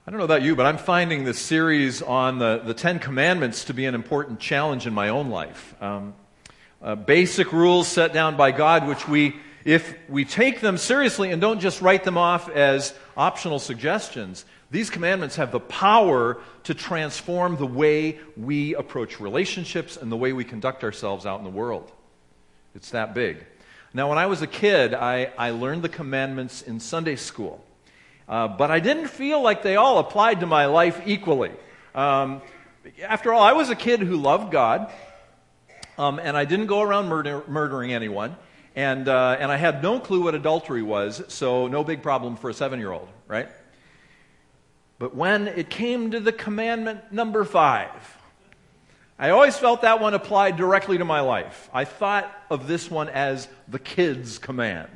I don't know about you, but I'm finding this series on the Ten Commandments to be an important challenge in my own life. Basic rules set down by God, which if we take them seriously and don't just write them off as optional suggestions, these commandments have the power to transform the way we approach relationships and the way we conduct ourselves out in the world. It's that big. Now, when I was a kid, I learned the commandments in Sunday school. But I didn't feel like they all applied to my life equally. After all, I was a kid who loved God, and I didn't go around murdering anyone, and I had no clue what adultery was, so no big problem for a 7-year-old, right? But when it came to the commandment number 5, I always felt that one applied directly to my life. I thought of this one as the kid's command.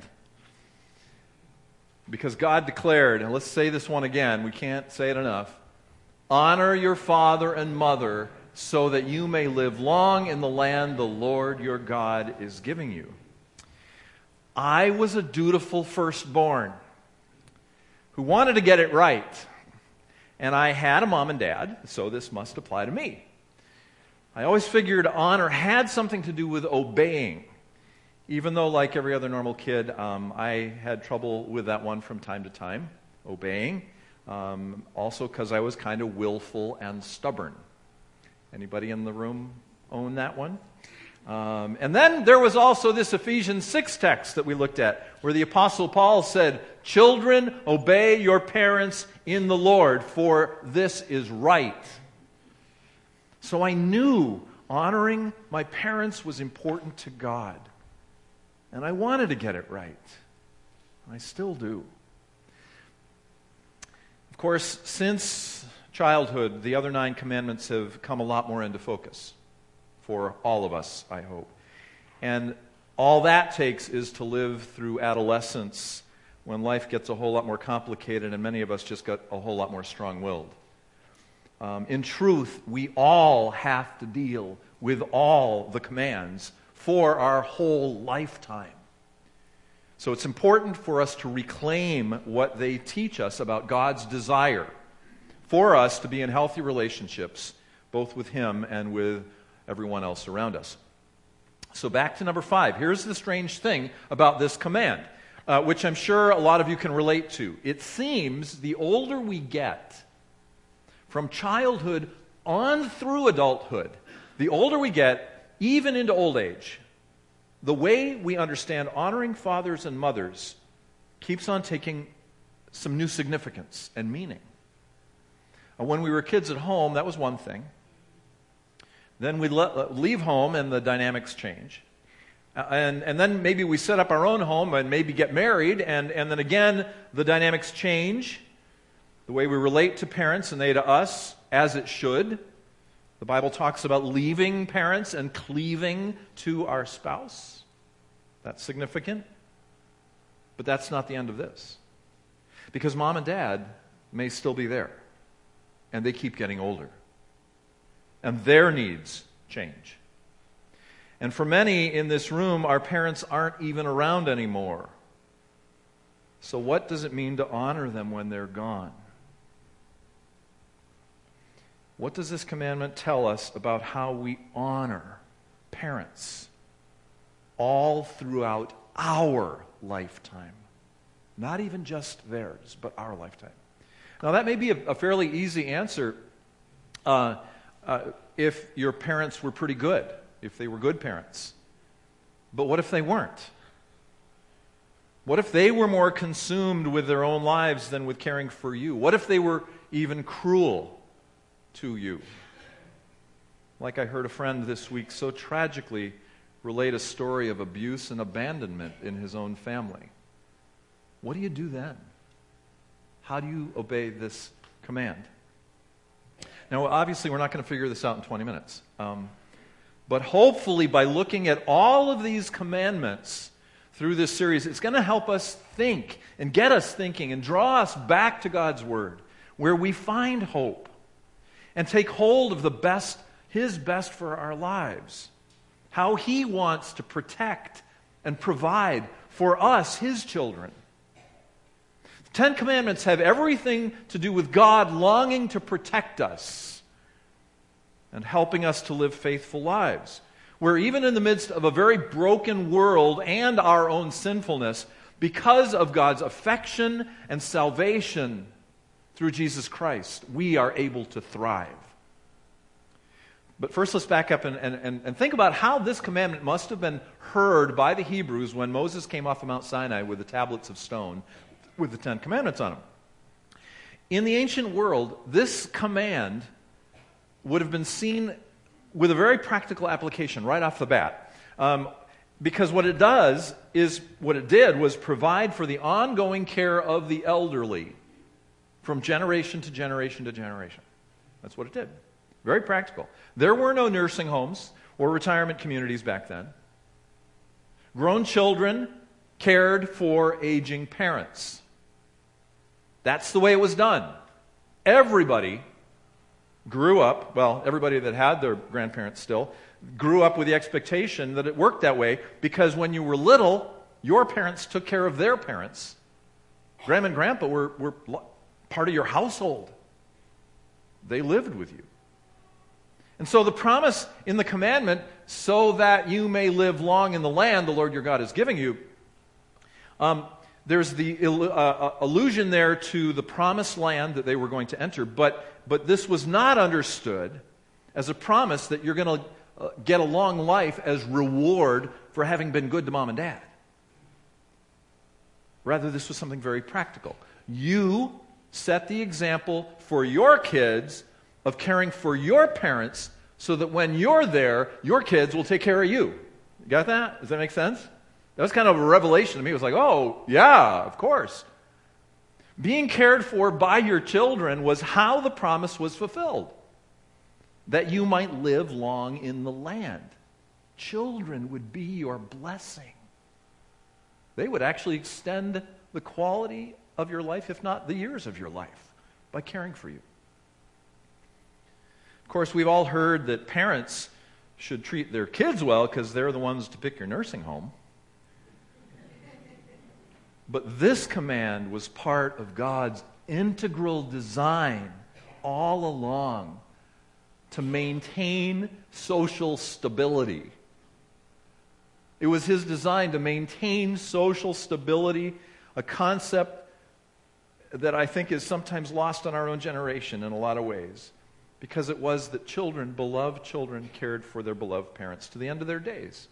Because God declared, and let's say this one again, we can't say it enough, honor your father and mother so that you may live long in the land the Lord your God is giving you. I was a dutiful firstborn who wanted to get it right. And I had a mom and dad, so this must apply to me. I always figured honor had something to do with obeying. Even though, like every other normal kid, I had trouble with that one from time to time, obeying. Also because I was kind of willful and stubborn. Anybody in the room own that one? And then there was also this Ephesians 6 text that we looked at, where the Apostle Paul said, "Children, obey your parents in the Lord, for this is right." So I knew honoring my parents was important to God. And I wanted to get it right. I still do. Of course, since childhood, the other 9 commandments have come a lot more into focus for all of us, I hope. And all that takes is to live through adolescence when life gets a whole lot more complicated and many of us just got a whole lot more strong-willed. In truth, we all have to deal with all the commands for our whole lifetime. So it's important for us to reclaim what they teach us about God's desire for us to be in healthy relationships, both with Him and with everyone else around us. So back to number 5. Here's the strange thing about this command, which I'm sure a lot of you can relate to. It seems the older we get, from childhood on through adulthood, the older we get, even into old age, the way we understand honoring fathers and mothers keeps on taking some new significance and meaning. When we were kids at home, that was one thing. Then we leave home and the dynamics change. And then maybe we set up our own home and maybe get married, and then again the dynamics change. The way we relate to parents and they to us, as it should. The Bible talks about leaving parents and cleaving to our spouse. That's significant. But that's not the end of this. Because mom and dad may still be there. And they keep getting older. And their needs change. And for many in this room, our parents aren't even around anymore. So what does it mean to honor them when they're gone? What does this commandment tell us about how we honor parents all throughout our lifetime? Not even just theirs, but our lifetime. Now, that may be a fairly easy answer if your parents were pretty good, if they were good parents. But what if they weren't? What if they were more consumed with their own lives than with caring for you? What if they were even cruel to you? Like I heard a friend this week so tragically relate a story of abuse and abandonment in his own family. What do you do then? How do you obey this command? Now, obviously, we're not going to figure this out in 20 minutes. But hopefully, by looking at all of these commandments through this series, it's going to help us think and get us thinking and draw us back to God's Word, where we find hope and take hold of the best, His best for our lives. How He wants to protect and provide for us, His children. Ten Commandments have everything to do with God longing to protect us and helping us to live faithful lives. Where even in the midst of a very broken world and our own sinfulness, because of God's affection and salvation through Jesus Christ, we are able to thrive. But first let's back up and think about how this commandment must have been heard by the Hebrews when Moses came off of Mount Sinai with the tablets of stone with the Ten Commandments on them. In the ancient world, this command would have been seen with a very practical application right off the bat. Because what it did was provide for the ongoing care of the elderly from generation to generation to generation. That's what it did. Very practical. There were no nursing homes or retirement communities back then. Grown children cared for aging parents. That's the way it was done. Everybody grew up, well, everybody that had their grandparents still, grew up with the expectation that it worked that way because when you were little, your parents took care of their parents. Grandma and Grandpa were part of your household. They lived with you. And so the promise in the commandment, so that you may live long in the land the Lord your God is giving you, there's the allusion there to the promised land that they were going to enter, but this was not understood as a promise that you're going to get a long life as reward for having been good to mom and dad. Rather, this was something very practical. You set the example for your kids of caring for your parents so that when you're there, your kids will take care of you. You got that? Does that make sense? That was kind of a revelation to me. It was like, oh, yeah, of course. Being cared for by your children was how the promise was fulfilled. That you might live long in the land. Children would be your blessing. They would actually extend the quality of your life, if not the years of your life, by caring for you. Of course, we've all heard that parents should treat their kids well because they're the ones to pick your nursing home. But this command was part of God's integral design all along to maintain social stability. It was His design to maintain social stability, a concept that I think is sometimes lost in our own generation in a lot of ways, because it was that children, beloved children, cared for their beloved parents to the end of their days.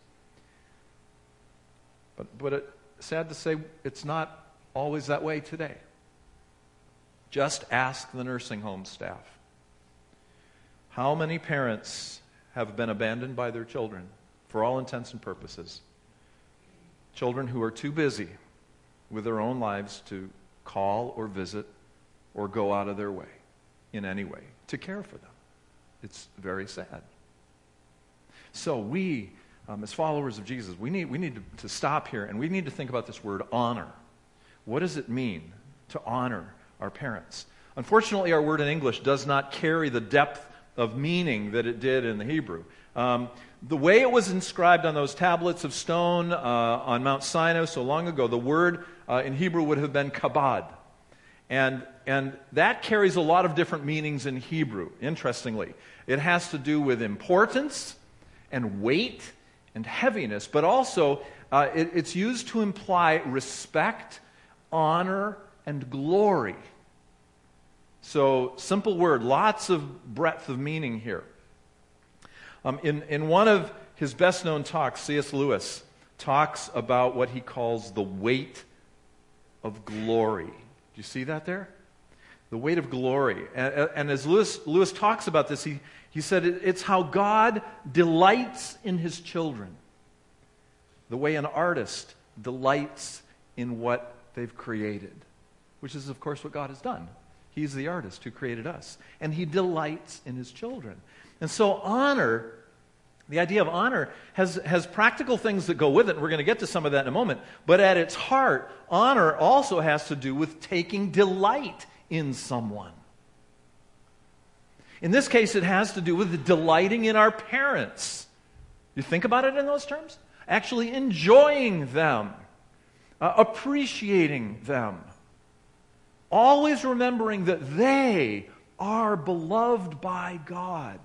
But sad to say, it's not always that way today. Just ask the nursing home staff. How many parents have been abandoned by their children for all intents and purposes? Children who are too busy with their own lives to call or visit or go out of their way in any way to care for them. It's very sad. So we, as followers of Jesus, we need to stop here and we need to think about this word honor. What does it mean to honor our parents? Unfortunately, our word in English does not carry the depth of meaning that it did in the Hebrew. The way it was inscribed on those tablets of stone on Mount Sinai so long ago, the word in Hebrew would have been kabod. And that carries a lot of different meanings in Hebrew, interestingly. It has to do with importance and weight and heaviness, but also it's used to imply respect, honor, and glory. So, simple word, lots of breadth of meaning here. In one of his best-known talks, C.S. Lewis talks about what he calls the weight of glory. Do you see that there? The weight of glory. And as Lewis talks about this, he said it's how God delights in His children. The way an artist delights in what they've created, which is, of course, what God has done. He's the artist who created us, and He delights in His children. And so honor, the idea of honor, has practical things that go with it, and we're going to get to some of that in a moment. But at its heart, honor also has to do with taking delight in someone. In this case, it has to do with delighting in our parents. You think about it in those terms? Actually enjoying them, appreciating them. always remembering that they are beloved by God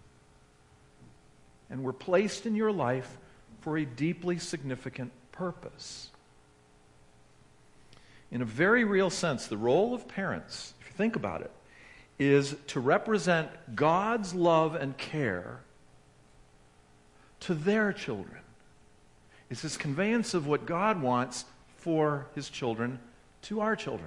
and were placed in your life for a deeply significant purpose. In a very real sense, the role of parents, if you think about it, is to represent God's love and care to their children. It's this conveyance of what God wants for His children to our children.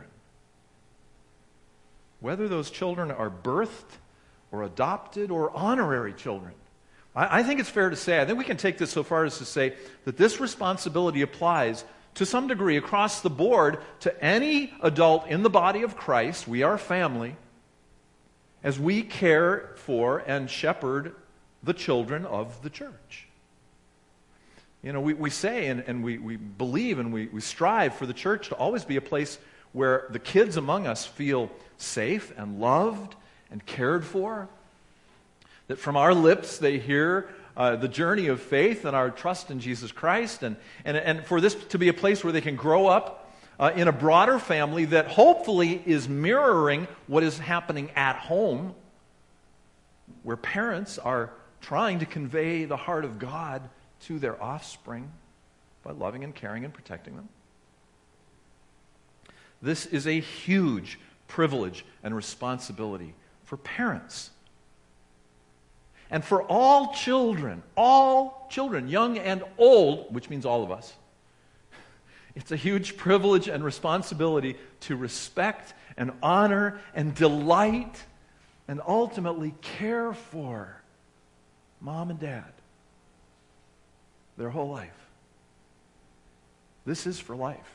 Whether those children are birthed or adopted or honorary children. I think it's fair to say, I think we can take this so far as to say that this responsibility applies to some degree across the board to any adult in the body of Christ. We are family, as we care for and shepherd the children of the church. You know, we say and we believe and we strive for the church to always be a place where the kids among us feel safe and loved and cared for. That from our lips they hear the journey of faith and our trust in Jesus Christ. And for this to be a place where they can grow up in a broader family that hopefully is mirroring what is happening at home, where parents are trying to convey the heart of God to their offspring by loving and caring and protecting them. This is a huge privilege and responsibility for parents. And for all children, young and old, which means all of us, it's a huge privilege and responsibility to respect and honor and delight and ultimately care for mom and dad their whole life. This is for life.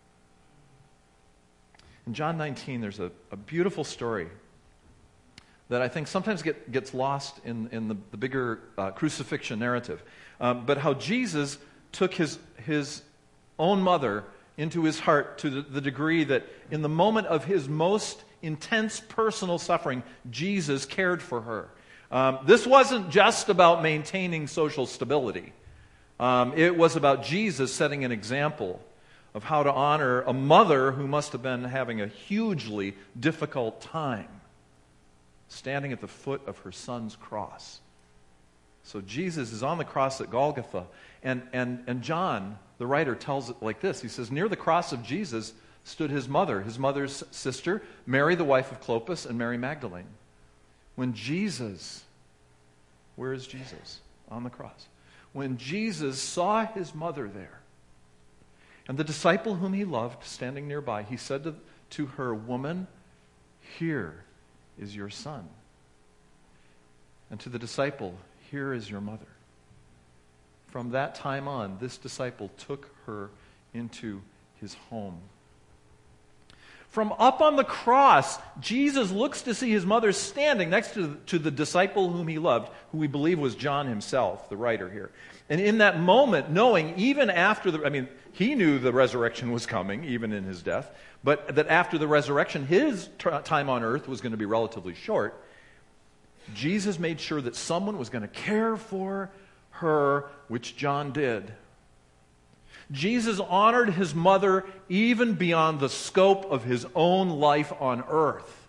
In John 19, there's a beautiful story that I think sometimes gets lost in the bigger crucifixion narrative. But how Jesus took his own mother into his heart to the degree that in the moment of his most intense personal suffering, Jesus cared for her. This wasn't just about maintaining social stability. It was about Jesus setting an example of how to honor a mother who must have been having a hugely difficult time standing at the foot of her son's cross. So Jesus is on the cross at Golgotha, and John, the writer, tells it like this. He says, near the cross of Jesus stood his mother's sister, Mary, the wife of Clopas, and Mary Magdalene. When Jesus, where is Jesus? On the cross. When Jesus saw his mother there, and the disciple whom he loved standing nearby, he said to her, "Woman, here is your son." And to the disciple, "Here is your mother." From that time on, this disciple took her into his home. From up on the cross, Jesus looks to see his mother standing next to the disciple whom he loved, who we believe was John himself, the writer here. And in that moment, knowing even after he knew the resurrection was coming, even in his death, but that after the resurrection, his time on earth was going to be relatively short. Jesus made sure that someone was going to care for her, which John did. Jesus honored his mother even beyond the scope of his own life on earth.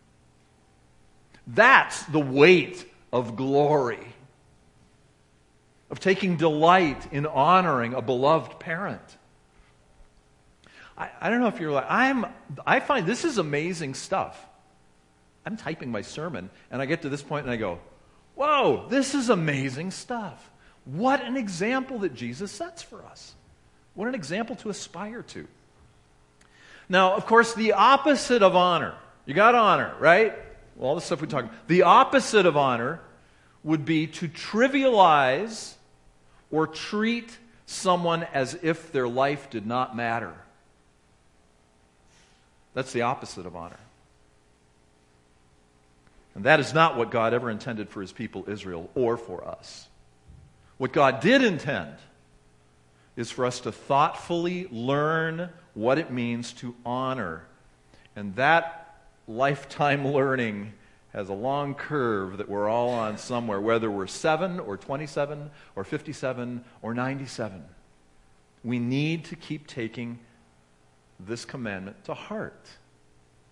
That's the weight of glory, of taking delight in honoring a beloved parent. I don't know if you're like, I find this is amazing stuff. I'm typing my sermon, and I get to this point and I go, whoa, this is amazing stuff. What an example that Jesus sets for us. What an example to aspire to. Now, of course, the opposite of honor. You got honor, right? Well, all the stuff we talk about. The opposite of honor would be to trivialize or treat someone as if their life did not matter. That's the opposite of honor. And that is not what God ever intended for his people Israel or for us. What God did intend is for us to thoughtfully learn what it means to honor. And that lifetime learning has a long curve that we're all on somewhere, whether we're 7 or 27 or 57 or 97. We need to keep taking this commandment to heart.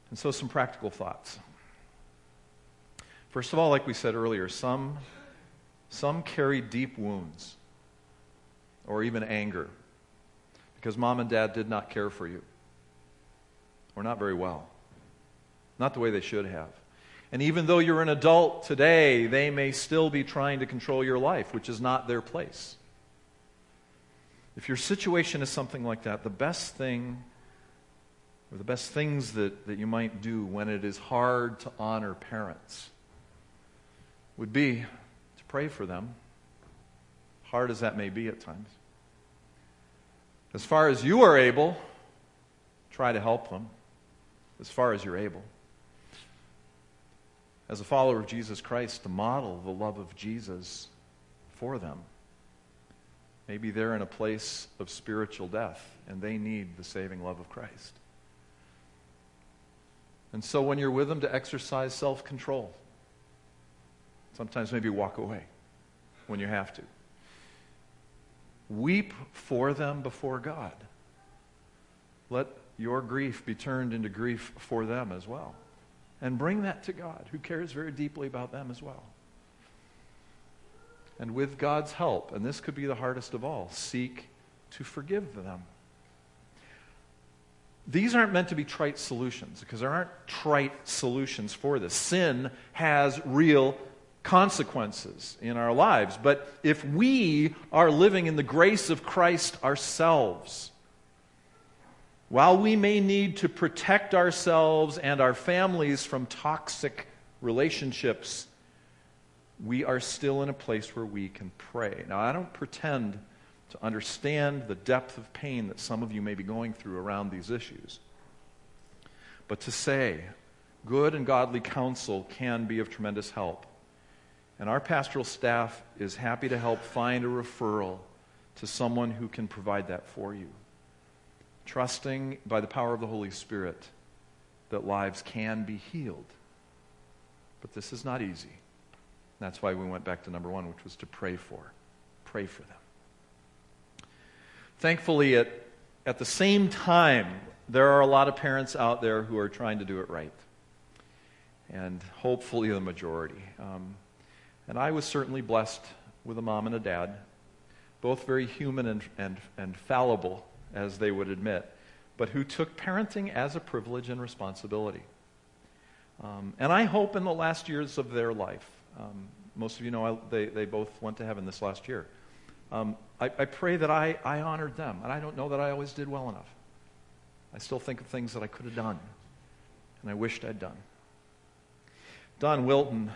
And so some practical thoughts. First of all, like we said earlier, some carry deep wounds or even anger because mom and dad did not care for you, or not very well, not the way they should have. And even though you're an adult today, they may still be trying to control your life, which is not their place. If your situation is something like that, the best thing, or the best things that you might do when it is hard to honor parents, would be to pray for them, hard as that may be at times. As far as you are able, try to help them, as far as you're able. As a follower of Jesus Christ, to model the love of Jesus for them. Maybe they're in a place of spiritual death, and they need the saving love of Christ. And so when you're with them, to exercise self-control. Sometimes maybe walk away when you have to. Weep for them before God. Let your grief be turned into grief for them as well. And bring that to God, who cares very deeply about them as well. And with God's help, and this could be the hardest of all, seek to forgive them. These aren't meant to be trite solutions, because there aren't trite solutions for this. Sin has real consequences in our lives. But if we are living in the grace of Christ ourselves, while we may need to protect ourselves and our families from toxic relationships, we are still in a place where we can pray. Now, I don't pretend to understand the depth of pain that some of you may be going through around these issues. But to say, good and godly counsel can be of tremendous help. And our pastoral staff is happy to help find a referral to someone who can provide that for you. Trusting by the power of the Holy Spirit that lives can be healed. But this is not easy. That's why we went back to number one, which was to pray for. Pray for them. Thankfully, at the same time, there are a lot of parents out there who are trying to do it right. And hopefully the majority. And I was certainly blessed with a mom and a dad, both very human and fallible, as they would admit, but who took parenting as a privilege and responsibility. And I hope in the last years of their life, most of you know they both went to heaven this last year, I pray that I honored them, and I don't know that I always did well enough. I still think of things that I could have done, and I wished I'd done. Don Wilton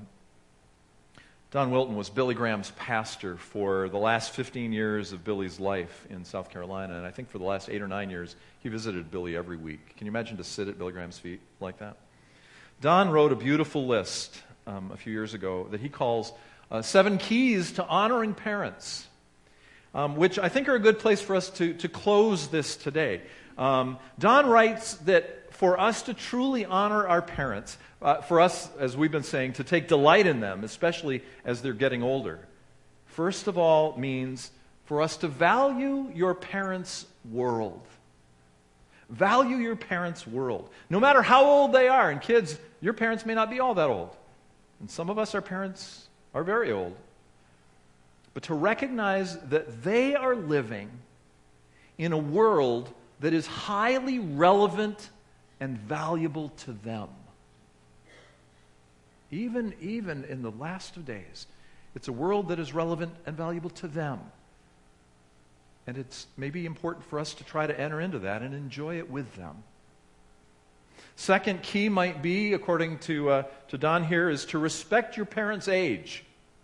was Billy Graham's pastor for the last 15 years of Billy's life in South Carolina, and I think for the last 8 or 9 years, he visited Billy every week. Can you imagine to sit at Billy Graham's feet like that? Don wrote a beautiful list a few years ago that he calls 7 Keys to Honoring Parents, which I think are a good place for us to close this today. Don writes that for us to truly honor our parents, for us, as we've been saying, to take delight in them, especially as they're getting older, first of all means for us to value your parents' world. Value your parents' world. No matter how old they are, and kids, your parents may not be all that old. And some of us, our parents, are very old. But to recognize that they are living in a world that is highly relevant and valuable to them. Even in the last of days, it's a world that is relevant and valuable to them. And it's maybe important for us to try to enter into that and enjoy it with them. Second key might be, according to Don here, is to respect your parents' age.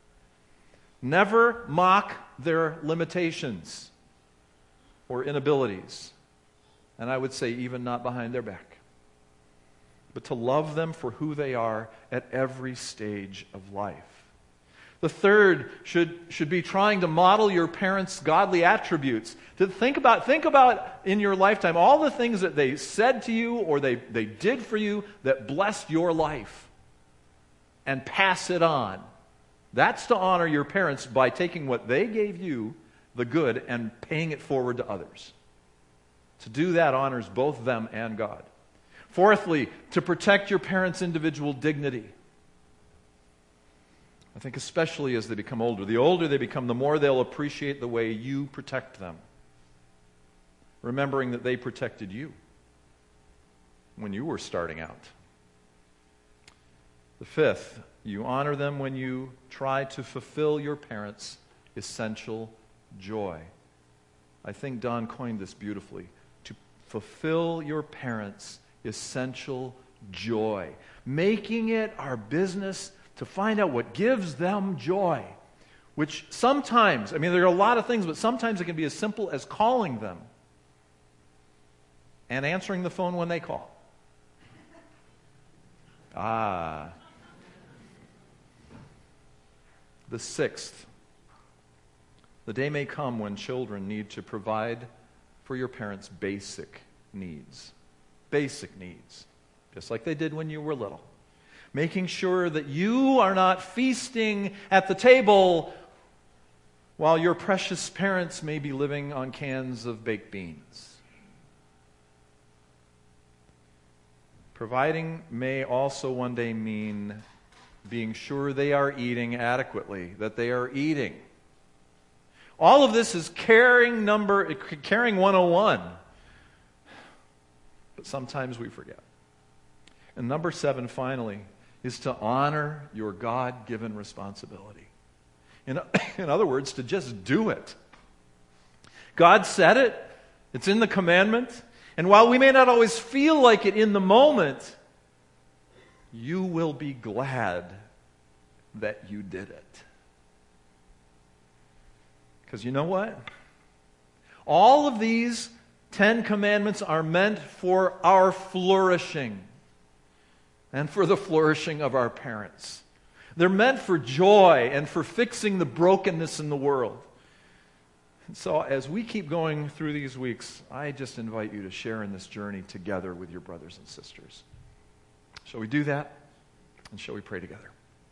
Never mock their limitations or inabilities. And I would say even not behind their back. But to love them for who they are at every stage of life. The third should be trying to model your parents' godly attributes. To think about in your lifetime all the things that they said to you or they did for you that blessed your life. And pass it on. That's to honor your parents by taking what they gave you, the good, and paying it forward to others. To do that honors both them and God. Fourthly, to protect your parents' individual dignity. I think especially as they become older. The older they become, the more they'll appreciate the way you protect them. Remembering that they protected you when you were starting out. The fifth, you honor them when you try to fulfill your parents' essential joy. I think Don coined this beautifully. To fulfill your parents' essential joy. Making it our business to find out what gives them joy. Which sometimes, there are a lot of things, but sometimes it can be as simple as calling them and answering the phone when they call. The sixth, the day may come when children need to provide for your parents' basic needs. Basic needs, just like they did when you were little. Making sure that you are not feasting at the table while your precious parents may be living on cans of baked beans. Providing may also one day mean being sure they are eating adequately, that they are eating. All of this is caring 101. But sometimes we forget. And number 7, finally, is to honor your God-given responsibility. In other words, to just do it. God said it. It's in the commandment. And while we may not always feel like it in the moment, you will be glad that you did it. Because you know what? All of these 10 commandments are meant for our flourishing and for the flourishing of our parents. They're meant for joy and for fixing the brokenness in the world. And so as we keep going through these weeks, I just invite you to share in this journey together with your brothers and sisters. Shall we do that? And shall we pray together?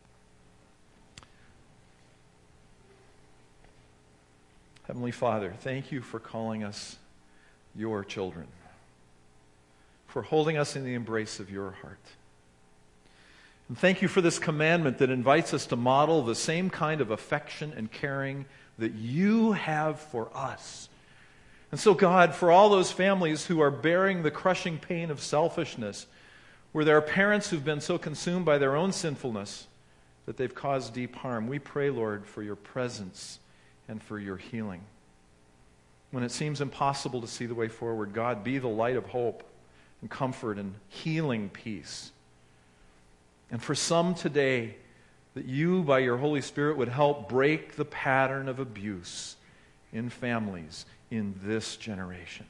Heavenly Father, thank you for calling us your children, for holding us in the embrace of your heart. And thank you for this commandment that invites us to model the same kind of affection and caring that you have for us. And so, God, for all those families who are bearing the crushing pain of selfishness, where there are parents who've been so consumed by their own sinfulness that they've caused deep harm, we pray, Lord, for your presence and for your healing. When it seems impossible to see the way forward, God, be the light of hope and comfort and healing peace. And for some today, that you, by your Holy Spirit, would help break the pattern of abuse in families in this generation.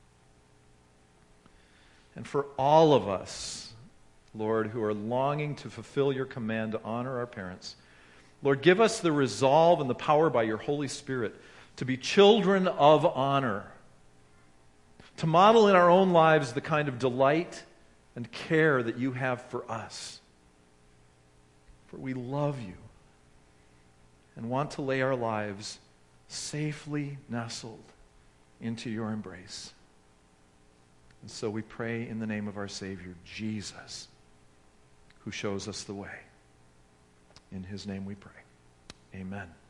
And for all of us, Lord, who are longing to fulfill your command to honor our parents, Lord, give us the resolve and the power by your Holy Spirit to be children of honor, to model in our own lives the kind of delight and care that you have for us. For we love you and want to lay our lives safely nestled into your embrace. And so we pray in the name of our Savior, Jesus, who shows us the way. In his name we pray. Amen.